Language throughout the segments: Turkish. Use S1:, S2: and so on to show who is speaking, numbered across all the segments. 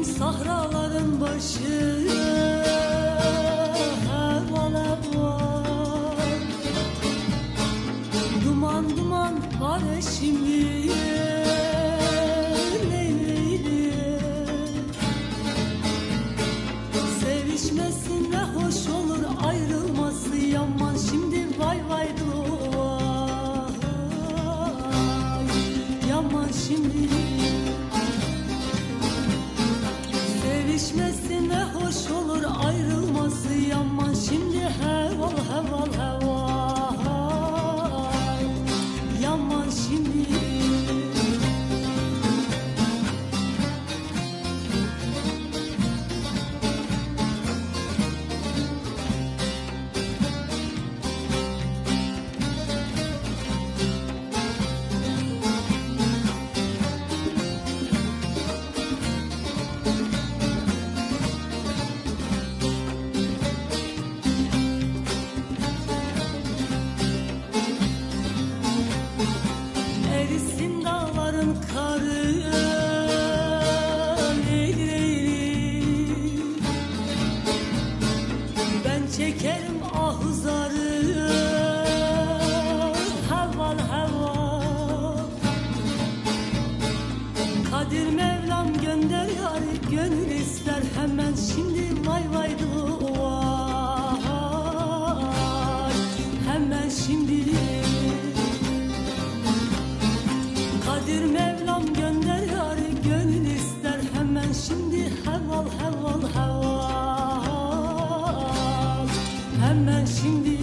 S1: sahraların başı, heval heval. Duman duman var şimdi, Leyli. Sevişmesi ne hoş olur, ayrılması yaman şimdi, vay vay vay. Yaman şimdi. Sevişmesi ne hoş olur, ayrılması yaman şimdi, heval heval heval. Yaman şimdi. Erisin dağların karı, Leyli Leyli. Ben çekerim ahuzarı, heval heval. Kadir Mevlam gönder yari, gönül ister hemen şimdi, vay vay vay. Hemen şimdi. Kadir Mevlam gönder yari, gönül ister hemen şimdi, heval heval heval. Hemen şimdi.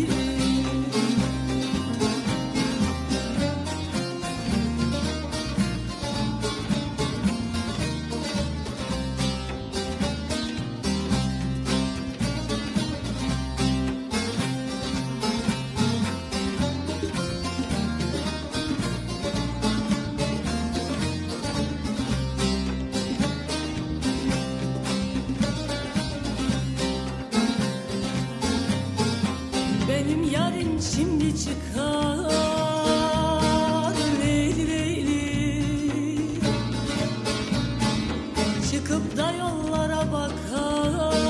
S1: Benim yarim şimdi çıkar, Leyli Leyli. Çıkıp da yollara bakar,